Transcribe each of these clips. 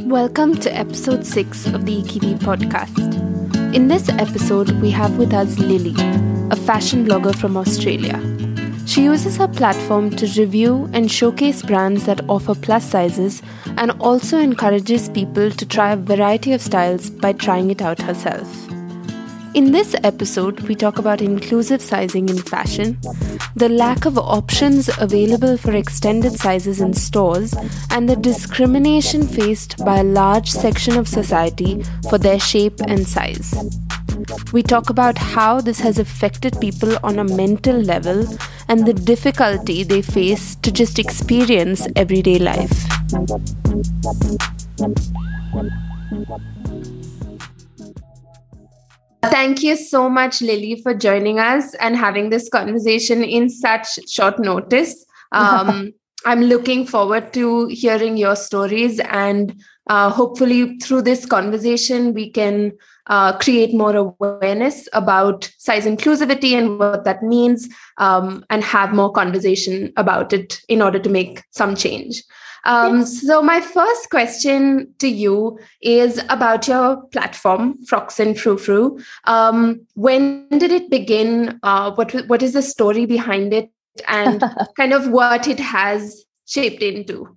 Welcome to episode 6 of the Ikiwi podcast. In this episode, we have with us Lily, a fashion blogger from Australia. She uses her platform to review and showcase brands that offer plus sizes and also encourages people to try a variety of styles by trying it out herself. In this episode, we talk about inclusive sizing in fashion, the lack of options available for extended sizes in stores, and the discrimination faced by a large section of society for their shape and size. We talk about how this has affected people on a mental level and the difficulty they face to just experience everyday life. Thank you so much, Lily, for joining us and having this conversation in such short notice. I'm looking forward to hearing your stories, and hopefully through this conversation, we can create more awareness about size inclusivity and what that means, and have more conversation about it in order to make some change. So my first question to you is about your platform, Frocks and Frou Frou. When did it begin? What is the story behind it, and kind of what it has shaped into?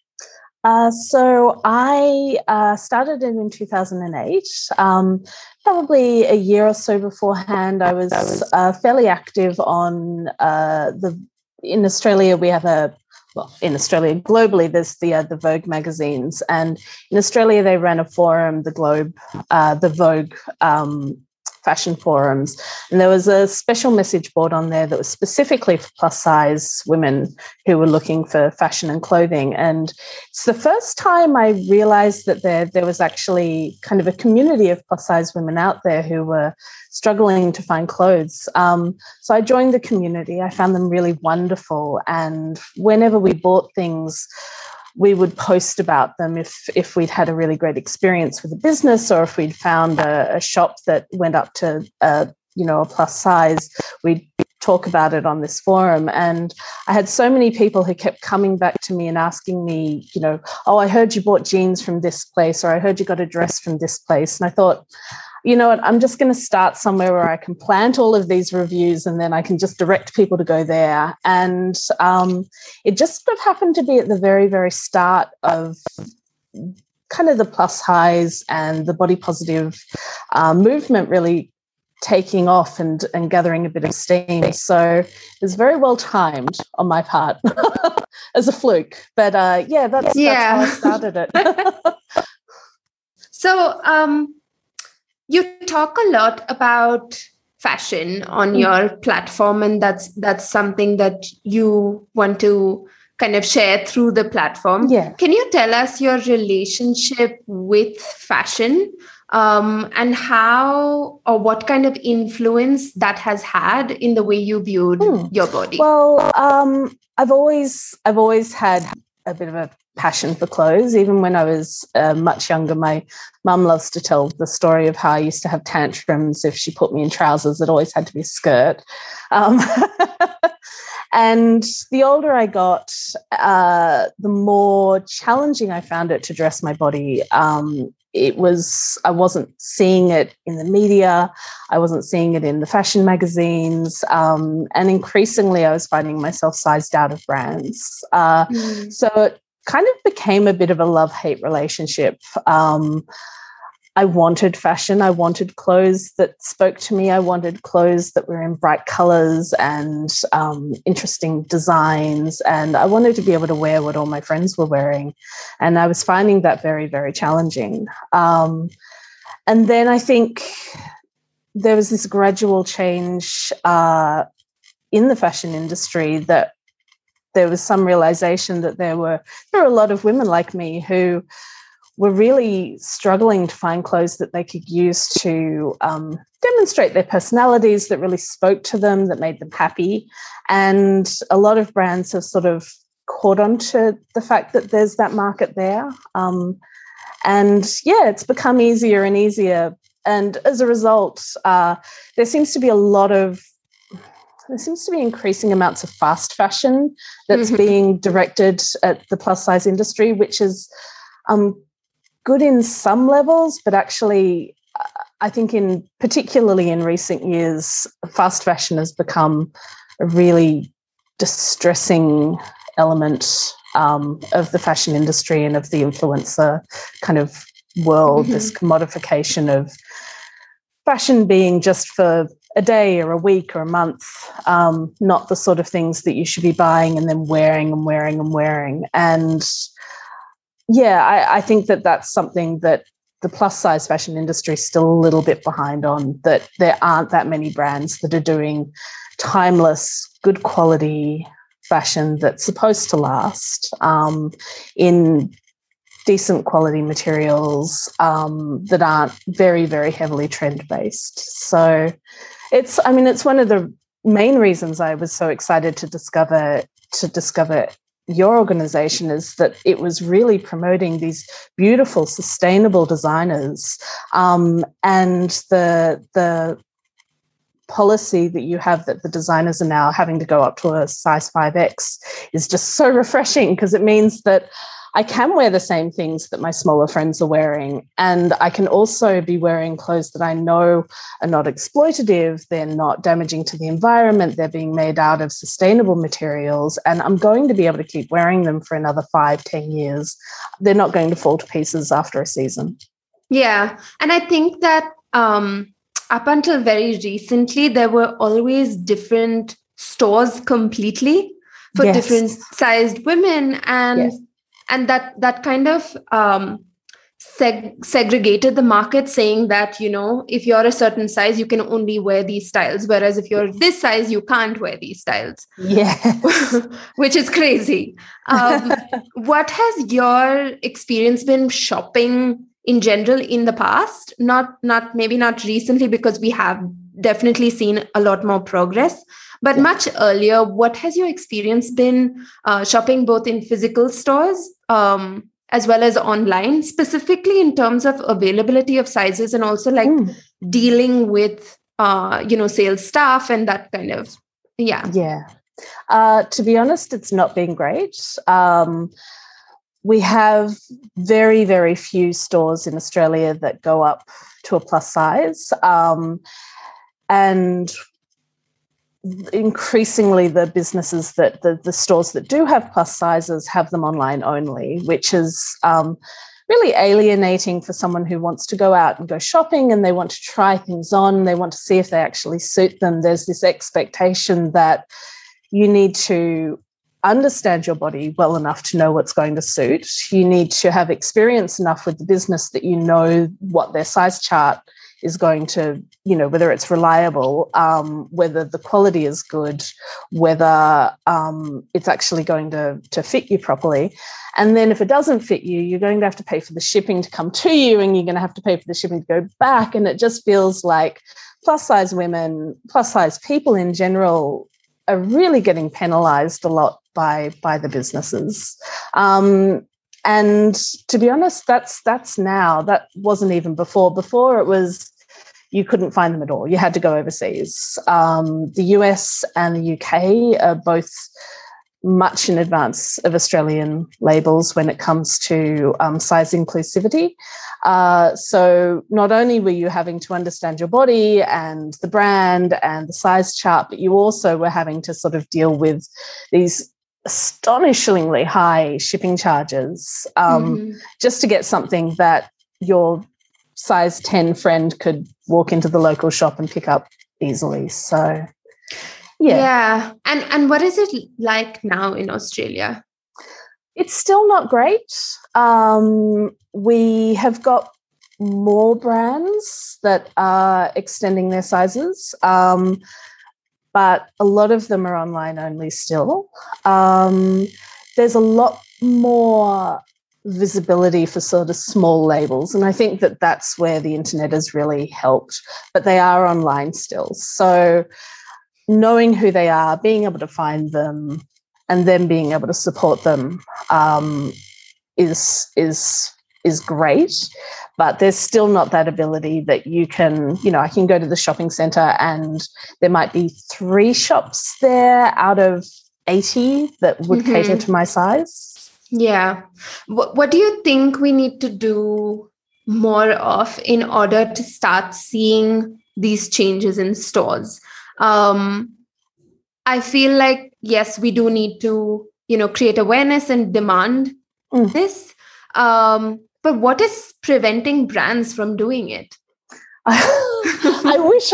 So I started it in 2008. Probably a year or so beforehand, I was fairly active on in Australia. We have in Australia, globally, there's the Vogue magazines, and in Australia they ran a forum, the Globe, the Vogue fashion forums, and there was a special message board on there that was specifically for plus size women who were looking for fashion and clothing. And it's the first time I realized that there was actually kind of a community of plus size women out there who were struggling to find clothes. So I joined the community. I found them really wonderful, and whenever we bought things, we would post about them if we'd had a really great experience with a business, or if we'd found a shop that went up to a plus size, we'd talk about it on this forum. And I had so many people who kept coming back to me and asking me, oh, I heard you bought jeans from this place, or I heard you got a dress from this place. And I thought, you know what, I'm just going to start somewhere where I can plant all of these reviews, and then I can just direct people to go there. And it just sort of happened to be at the very, very start of kind of the plus size and the body positive movement really taking off and gathering a bit of steam. So it was very well timed on my part as a fluke. But that's how I started it. So, you talk a lot about fashion on your platform, and that's something that you want to kind of share through the platform. Yeah. Can you tell us your relationship with fashion, and how or what kind of influence that has had in the way you viewed your body? Well, I've always had a bit of a passion for clothes. Even when I was much younger, my mum loves to tell the story of how I used to have tantrums if she put me in trousers. It always had to be a skirt. And the older I got, the more challenging I found it to dress my body. I wasn't seeing it in the media. I wasn't seeing it in the fashion magazines. And increasingly, I was finding myself sized out of brands. So it kind of became a bit of a love-hate relationship. I wanted fashion. I wanted clothes that spoke to me. I wanted clothes that were in bright colors and interesting designs. And I wanted to be able to wear what all my friends were wearing. And I was finding that very, very challenging. And then I think there was this gradual change in the fashion industry, that there was some realization that there were a lot of women like me who were really struggling to find clothes that they could use to demonstrate their personalities, that really spoke to them, that made them happy. And a lot of brands have sort of caught on to the fact that there's that market there. It's become easier and easier. And as a result, there seems to be increasing amounts of fast fashion that's being directed at the plus size industry, which is good in some levels, but actually I think particularly in recent years, fast fashion has become a really distressing element of the fashion industry and of the influencer kind of world, this commodification of fashion being just for a day or a week or a month, not the sort of things that you should be buying and then wearing and wearing and wearing. And yeah, I think that's something that the plus size fashion industry is still a little bit behind on, that there aren't that many brands that are doing timeless, good quality fashion that's supposed to last in decent quality materials that aren't very, very heavily trend based. So it's one of the main reasons I was so excited to discover your organization, is that it was really promoting these beautiful, sustainable designers, and the policy that you have that the designers are now having to go up to a size 5X is just so refreshing, because it means that I can wear the same things that my smaller friends are wearing, and I can also be wearing clothes that I know are not exploitative, they're not damaging to the environment, they're being made out of sustainable materials, and I'm going to be able to keep wearing them for another 5-10 years. They're not going to fall to pieces after a season. Yeah, and I think that up until very recently, there were always different stores completely for different sized women, and that kind of segregated the market, saying that, if you're a certain size, you can only wear these styles, whereas if you're this size, you can't wear these styles. Yeah, which is crazy. What has your experience been shopping in general in the past? Maybe not recently, because we have definitely seen a lot more progress. But much earlier, what has your experience been shopping both in physical stores as well as online, specifically in terms of availability of sizes, and also dealing with, sales staff and that kind of, Yeah. To be honest, it's not been great. We have very, very few stores in Australia that go up to a plus size. And increasingly the businesses that the stores that do have plus sizes have them online only, which is really alienating for someone who wants to go out and go shopping and they want to try things on, they want to see if they actually suit them. There's this expectation that you need to understand your body well enough to know what's going to suit. You need to have experience enough with the business that you know what their size chart is going to, whether it's reliable, whether the quality is good, whether it's actually going to fit you properly. And then if it doesn't fit you, you're going to have to pay for the shipping to come to you, and you're going to have to pay for the shipping to go back. And it just feels like plus size women, plus size people in general are really getting penalized a lot by the businesses. And to be honest, that's now. That wasn't even before. Before it was you couldn't find them at all. You had to go overseas. The US and the UK are both much in advance of Australian labels when it comes to size inclusivity. So not only were you having to understand your body and the brand and the size chart, but you also were having to sort of deal with these astonishingly high shipping charges just to get something that your size 10 friend could walk into the local shop and pick up easily. So yeah. And what is it like now in Australia? It's still not great. We have got more brands that are extending their sizes, but a lot of them are online only still. There's a lot more visibility for sort of small labels, and I think that's where the internet has really helped, but they are online still. So knowing who they are, being able to find them, and then being able to support them is great, but there's still not that ability that you can, I can go to the shopping centre and there might be 3 shops there out of 80 that would cater to my size. Yeah. What do you think we need to do more of in order to start seeing these changes in stores? I feel like, yes, we do need to, create awareness and demand this. But what is preventing brands from doing it? I wish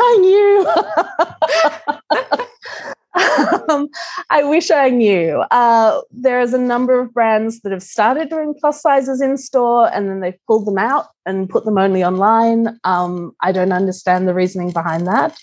I knew. I wish I knew. There is a number of brands that have started doing plus sizes in store and then they've pulled them out and put them only online. I don't understand the reasoning behind that.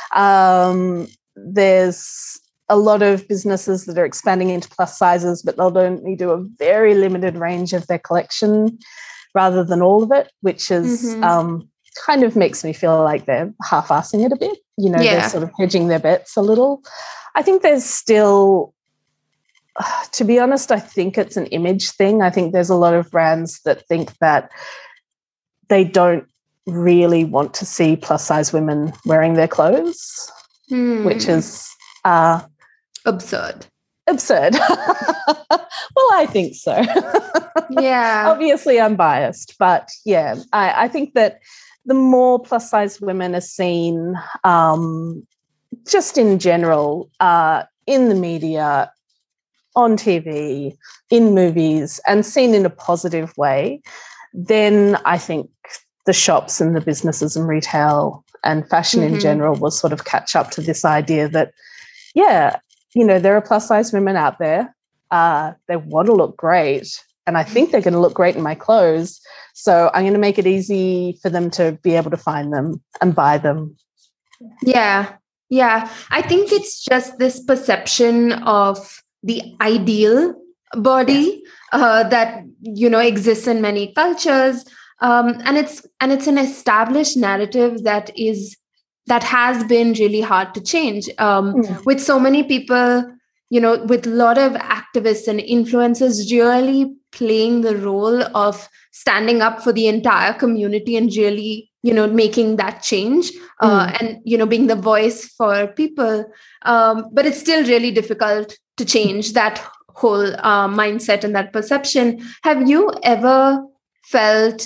There's a lot of businesses that are expanding into plus sizes, but they'll only do a very limited range of their collection rather than all of it, which is kind of makes me feel like they're half-assing it a bit. They're sort of hedging their bets a little. I think there's still, to be honest, I think it's an image thing. I think there's a lot of brands that think that they don't really want to see plus-size women wearing their clothes, which is absurd. Absurd. Well, I think so. Yeah. Obviously, I'm biased, but yeah, I think that the more plus-size women are seen, just in general, in the media, on TV, in movies, and seen in a positive way, then I think the shops and the businesses and retail and fashion in general will sort of catch up to this idea that, there are plus-size women out there. They want to look great, and I think they're going to look great in my clothes. So I'm going to make it easy for them to be able to find them and buy them. Yeah. Yeah. I think it's just this perception of the ideal body that, exists in many cultures. And it's an established narrative that has been really hard to change. With so many people, with a lot of activists and influencers really playing the role of standing up for the entire community and really, making that change and, being the voice for people. But it's still really difficult to change that whole mindset and that perception. Have you ever felt,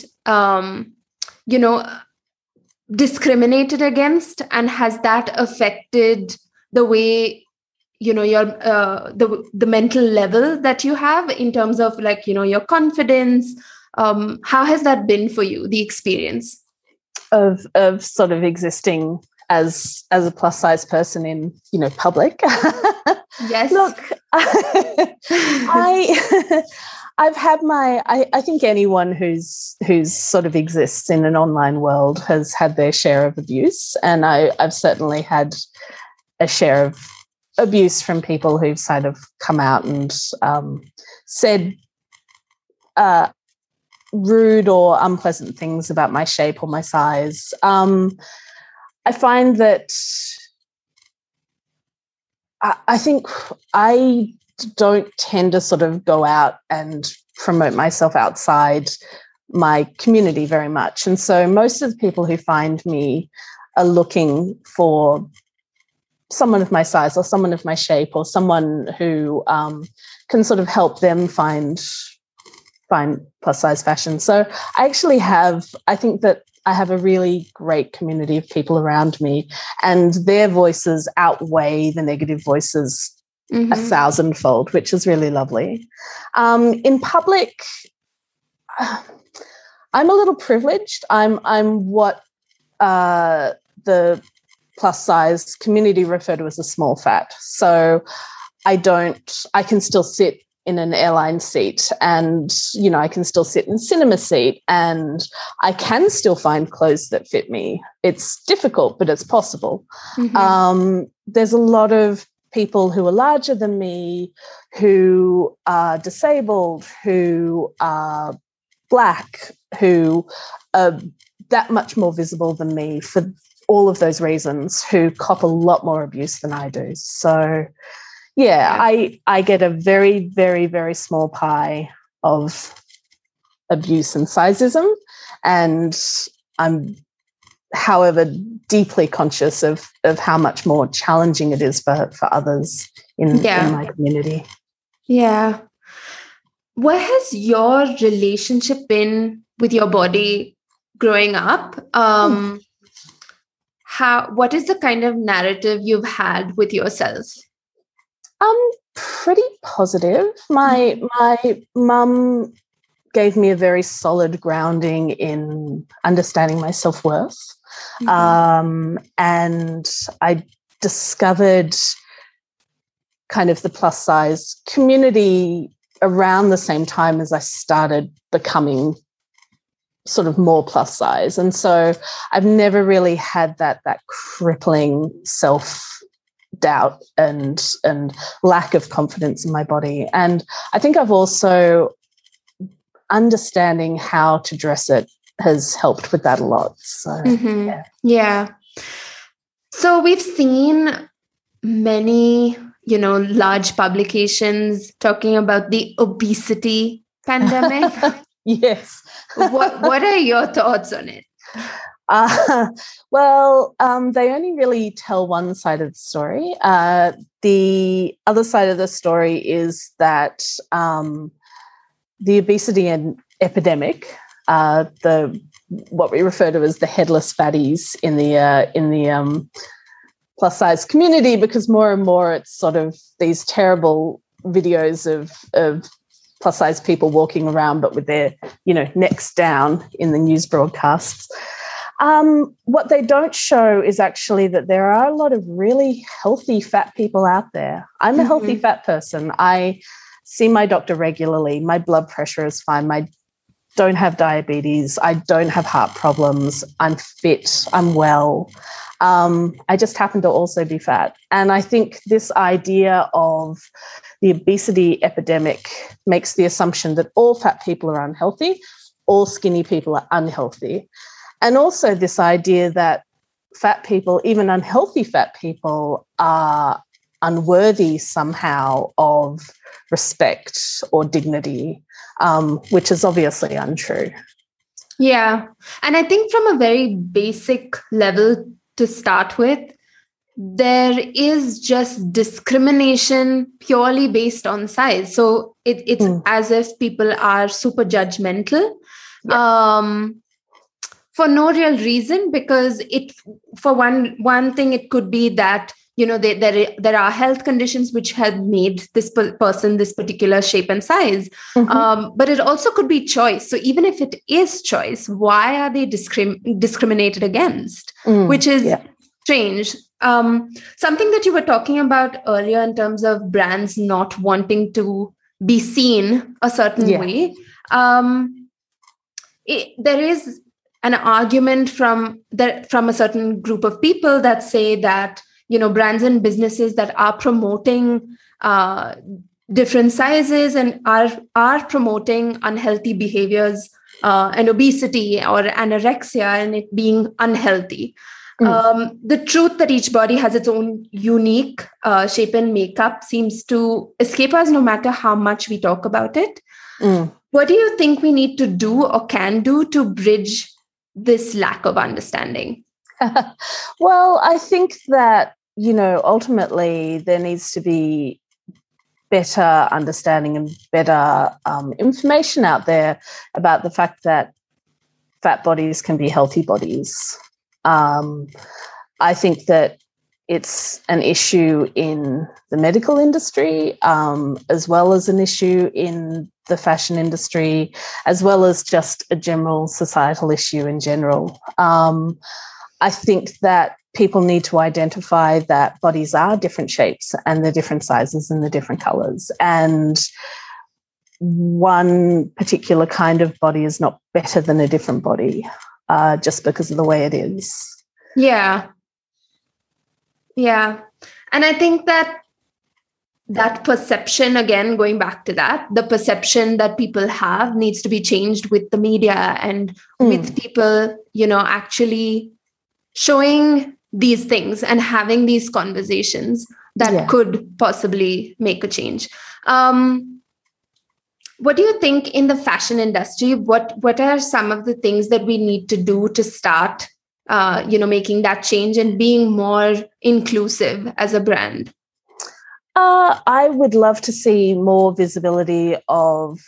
discriminated against, and has that affected the way your the mental level that you have in terms of your confidence? How has that been for you, the experience of sort of existing as a plus size person in public? Yes. Look, I've had I think anyone who's sort of exists in an online world has had their share of abuse, and I've certainly had a share of abuse from people who've sort of come out and said rude or unpleasant things about my shape or my size. I find that I think I don't tend to sort of go out and promote myself outside my community very much. And so most of the people who find me are looking for someone of my size or someone of my shape or someone who can sort of help them find plus size fashion. So I think that I have a really great community of people around me, and their voices outweigh the negative voices 1,000-fold, which is really lovely. In public, I'm a little privileged. I'm what the plus size community refer to as a small fat. So I can still sit in an airline seat, and I can still sit in a cinema seat, and I can still find clothes that fit me. It's difficult, but it's possible. There's a lot of people who are larger than me, who are disabled, who are Black, who are that much more visible than me for all of those reasons, who cop a lot more abuse than I do. So yeah. I get a very, very, very small pie of abuse and sizeism, and I'm, however, deeply conscious of how much more challenging it is for others in my community. Yeah. what has your relationship been with your body growing up? What is the kind of narrative you've had with yourself? Pretty positive. My mum gave me a very solid grounding in understanding my self-worth. And I discovered kind of the plus size community around the same time as I started becoming sort of more plus size. And so I've never really had that crippling self-doubt and lack of confidence in my body. And I think I've also understanding how to dress it has helped with that a lot. So yeah. So we've seen many, large publications talking about the obesity pandemic. Yes. What are your thoughts on it? They only really tell one side of the story. The other side of the story is that the obesity epidemic, what we refer to as the headless fatties in the plus size community, because more and more it's sort of these terrible videos of plus size people walking around, but with their necks down in the news broadcasts. What they don't show is actually that there are a lot of really healthy fat people out there. I'm a healthy fat person. I see my doctor regularly. My blood pressure is fine. I don't have diabetes. I don't have heart problems. I'm fit. I'm well. I just happen to also be fat. And I think this idea of the obesity epidemic makes the assumption that all fat people are unhealthy, all skinny people are unhealthy. And also this idea that fat people, even unhealthy fat people, are unworthy somehow of respect or dignity, which is obviously untrue. Yeah. And I think from a very basic level to start with, there is just discrimination purely based on size. So it's as if people are super judgmental. Yeah. For no real reason, because for one thing, it could be that there are health conditions which have made this person this particular shape and size, but it also could be choice. So even if it is choice, why are they discriminated against? Which is strange. Something that you were talking about earlier in terms of brands not wanting to be seen a certain way. There is an argument from a certain group of people that say that, brands and businesses that are promoting different sizes and are promoting unhealthy behaviors and obesity or anorexia and it being unhealthy. The truth that each body has its own unique shape and makeup seems to escape us no matter how much we talk about it. What do you think we need to do or can do to bridge this lack of understanding? Well, I think that, ultimately there needs to be better understanding and better information out there about the fact that fat bodies can be healthy bodies. I think that it's an issue in the medical industry, as well as an issue in the fashion industry, as well as just a general societal issue in general. I think that people need to identify that bodies are different shapes and the different sizes and the different colours. And one particular kind of body is not better than a different body just because of the way it is. Yeah. Yeah. And I think that perception, again, going back to that, the perception that people have needs to be changed with the media and with people, actually showing these things and having these conversations that could possibly make a change. What do you think in the fashion industry? What are some of the things that we need to do to start, making that change and being more inclusive as a brand? I would love to see more visibility of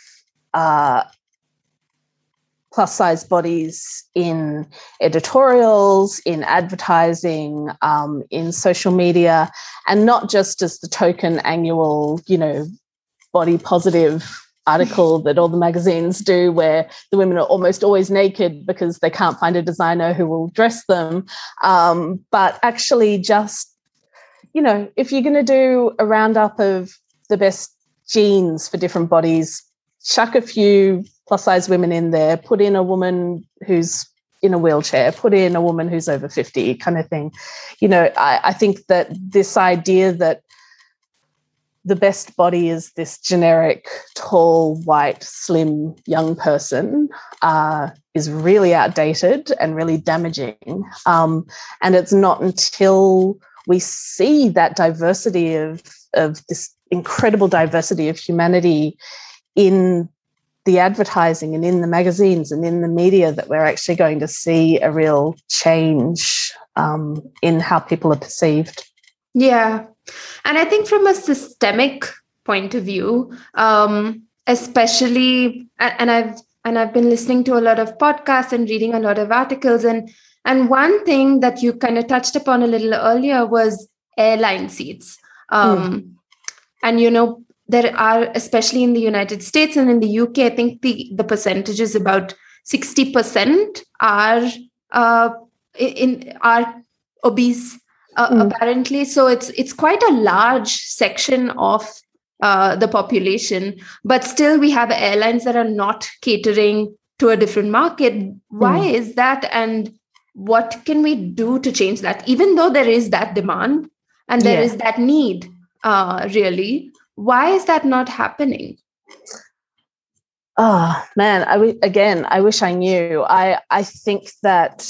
plus size bodies in editorials, in advertising, in social media, and not just as the token annual, body positive article that all the magazines do, where the women are almost always naked because they can't find a designer who will dress them. But actually just, if you're going to do a roundup of the best jeans for different bodies, chuck a few plus size women in there, put in a woman who's in a wheelchair, put in a woman who's over 50 kind of thing. I think that this idea that the best body is this generic, tall, white, slim, young person is really outdated and really damaging. And it's not until we see that diversity of this incredible diversity of humanity in the advertising and in the magazines and in the media that we're actually going to see a real change in how people are perceived. Yeah. And I think from a systemic point of view, especially, and I've been listening to a lot of podcasts and reading a lot of articles, and one thing that you kind of touched upon a little earlier was airline seats. And, there are, especially in the United States and in the UK, I think the percentage is about 60% are obese, apparently. So it's quite a large section of the population, but still we have airlines that are not catering to a different market. Why is that? And what can we do to change that? Even though there is that demand and there is that need, really, why is that not happening? Oh, man, I wish I knew. I think that,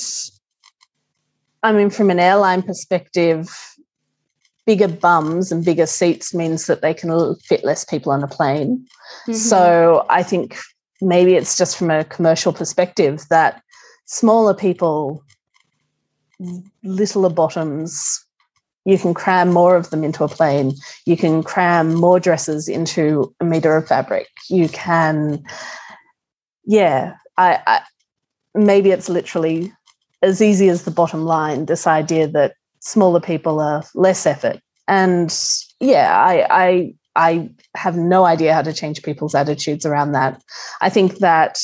from an airline perspective, bigger bums and bigger seats means that they can fit less people on a plane. Mm-hmm. So I think maybe it's just from a commercial perspective that smaller people, littler bottoms, you can cram more of them into a plane. You can cram more dresses into a meter of fabric. You can, I maybe it's literally as easy as the bottom line, this idea that smaller people are less effort. And I have no idea how to change people's attitudes around that. I think that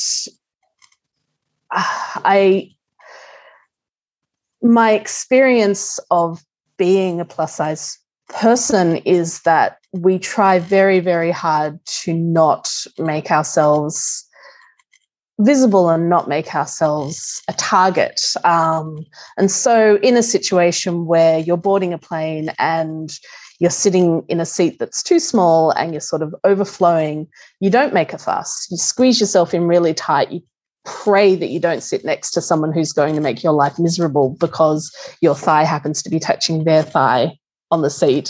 my experience of being a plus size person is that we try very, very hard to not make ourselves visible and not make ourselves a target. And so in a situation where you're boarding a plane and you're sitting in a seat that's too small and you're sort of overflowing, you don't make a fuss. You squeeze yourself in really tight. You pray that you don't sit next to someone who's going to make your life miserable because your thigh happens to be touching their thigh on the seat.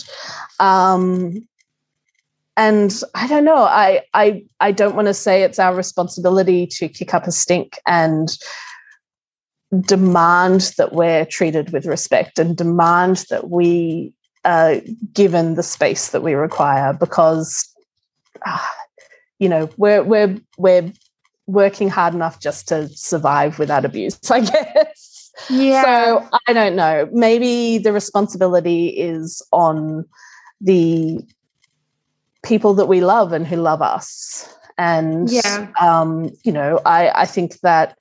And I don't know, I don't want to say it's our responsibility to kick up a stink and demand that we're treated with respect and demand that we are given the space that we require, because, we're working hard enough just to survive without abuse, I guess. Yeah. So I don't know. Maybe the responsibility is on the people that we love and who love us. And, I think that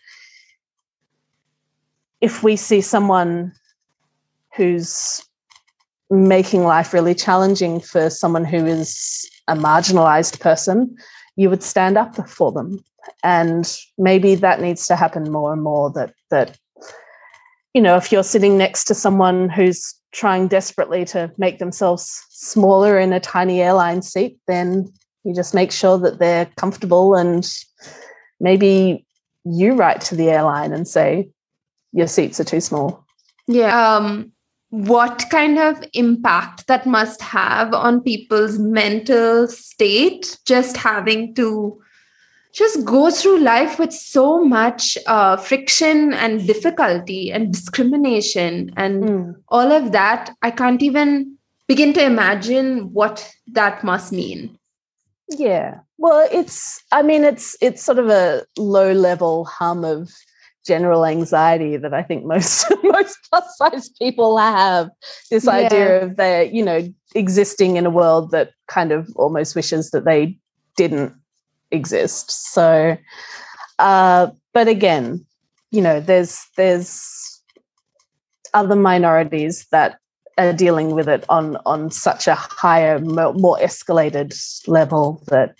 if we see someone who's making life really challenging for someone who is a marginalized person, you would stand up for them. And maybe that needs to happen more and more, that if you're sitting next to someone who's trying desperately to make themselves smaller in a tiny airline seat, then you just make sure that they're comfortable, and maybe you write to the airline and say, your seats are too small. Yeah. What kind of impact that must have on people's mental state, just having to just go through life with so much friction and difficulty and discrimination and all of that. I can't even begin to imagine what that must mean. Yeah. Well, it's sort of a low level hum of general anxiety that I think most plus size people have. This idea of their, existing in a world that kind of almost wishes that they didn't exist. So, but again, there's other minorities that are dealing with it on such a higher, more escalated level that,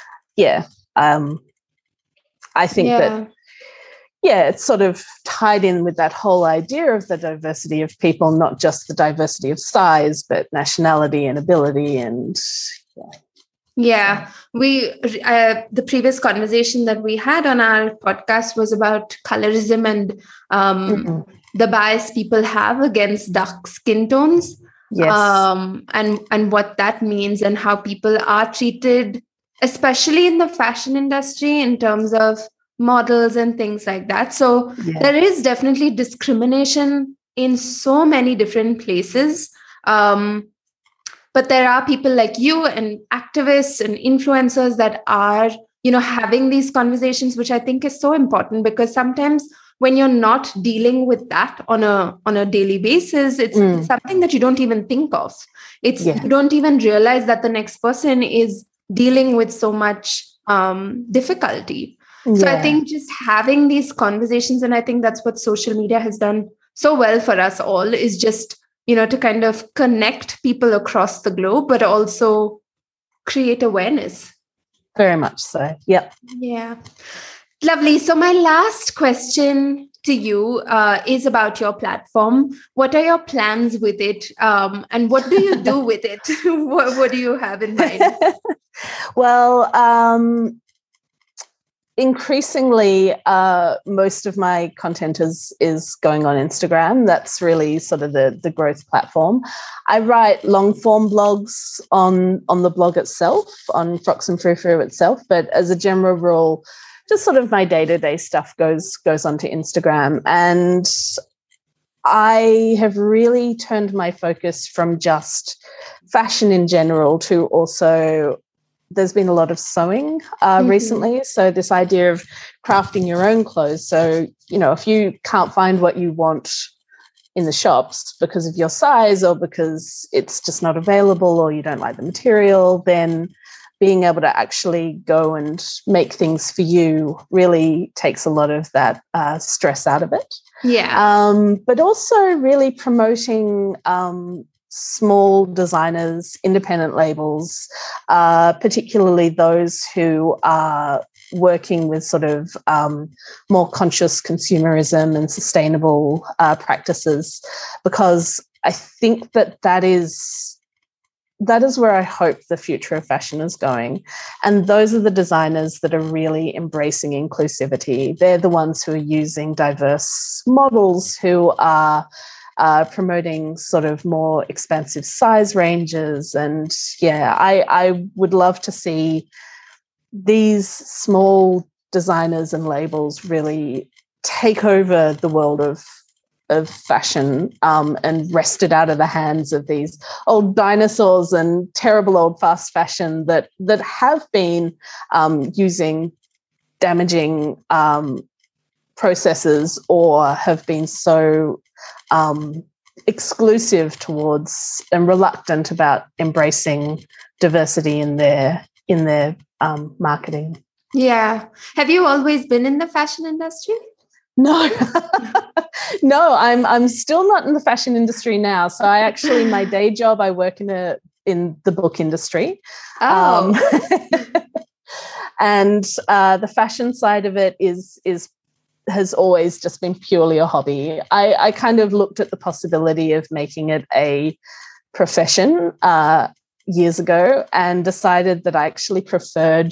I think that, it's sort of tied in with that whole idea of the diversity of people, not just the diversity of size, but nationality and ability and, Yeah, the previous conversation that we had on our podcast was about colorism and the bias people have against dark skin tones. Yes. And what that means and how people are treated, especially in the fashion industry, in terms of models and things like that. So there is definitely discrimination in so many different places. But there are people like you and activists and influencers that are, having these conversations, which I think is so important, because sometimes when you're not dealing with that on a daily basis, it's something that you don't even think of. You don't even realize that the next person is dealing with so much difficulty. So I think just having these conversations, and I think that's what social media has done so well for us all, is just to kind of connect people across the globe, but also create awareness. Very much so. Yep. Yeah. Lovely. So my last question to you is about your platform. What are your plans with it? And what do you do with it? What do you have in mind? Well, increasingly, most of my content is going on Instagram. That's really sort of the growth platform. I write long form blogs on the blog itself, on Frocks and Frou Frou itself. But as a general rule, just sort of my day-to-day stuff goes onto Instagram. And I have really turned my focus from just fashion in general to also, there's been a lot of sewing recently. So this idea of crafting your own clothes. So, if you can't find what you want in the shops because of your size or because it's just not available or you don't like the material, then being able to actually go and make things for you really takes a lot of that stress out of it. Yeah. But also really promoting small designers, independent labels, particularly those who are working with sort of more conscious consumerism and sustainable practices, because I think that is where I hope the future of fashion is going. And those are the designers that are really embracing inclusivity. They're the ones who are using diverse models, who are promoting sort of more expansive size ranges. And I would love to see these small designers and labels really take over the world of fashion and wrest it out of the hands of these old dinosaurs and terrible old fast fashion that have been using damaging processes or have been so exclusive towards and reluctant about embracing diversity in their marketing. Yeah. Have you always been in the fashion industry? No, no, I'm still not in the fashion industry now. So I actually, my day job, I work in the book industry. Oh. And the fashion side of it has always just been purely a hobby. I kind of looked at the possibility of making it a profession years ago and decided that I actually preferred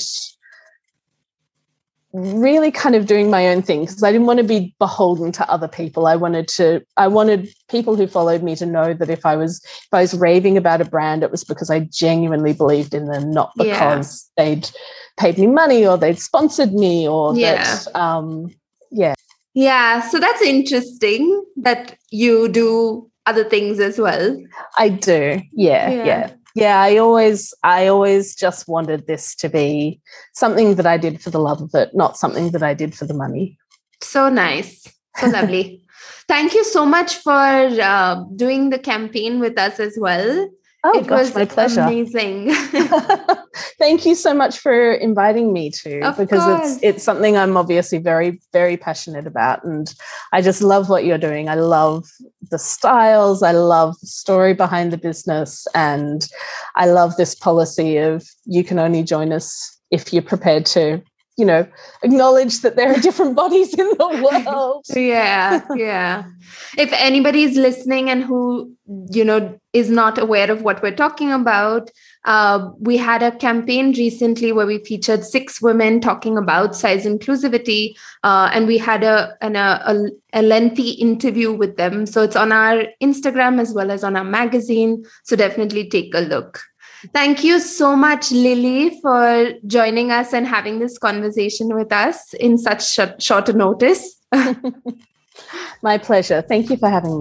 really kind of doing my own thing, because I didn't want to be beholden to other people. I wanted people who followed me to know that if I was raving about a brand, it was because I genuinely believed in them, not because they'd paid me money or they'd sponsored me or that. Yeah. So that's interesting that you do other things as well. I do. Yeah. Yeah, I always just wanted this to be something that I did for the love of it, not something that I did for the money. So nice. So lovely. Thank you so much for doing the campaign with us as well. Oh, it was my pleasure. Amazing. Thank you so much for inviting me to, because it's something I'm obviously very, very passionate about. And I just love what you're doing. I love the styles. I love the story behind the business. And I love this policy of you can only join us if you're prepared to, acknowledge that there are different bodies in the world. Yeah. If anybody is listening and who, is not aware of what we're talking about, we had a campaign recently where we featured 6 women talking about size inclusivity, and we had a lengthy interview with them. So it's on our Instagram as well as on our magazine. So definitely take a look. Thank you so much, Lily, for joining us and having this conversation with us in such short a notice. My pleasure. Thank you for having me.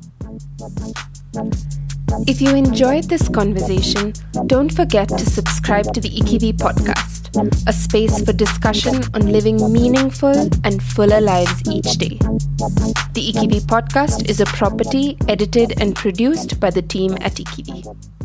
If you enjoyed this conversation, don't forget to subscribe to the Ikibi podcast, a space for discussion on living meaningful and fuller lives each day. The Ikibi podcast is a property edited and produced by the team at Ikibi.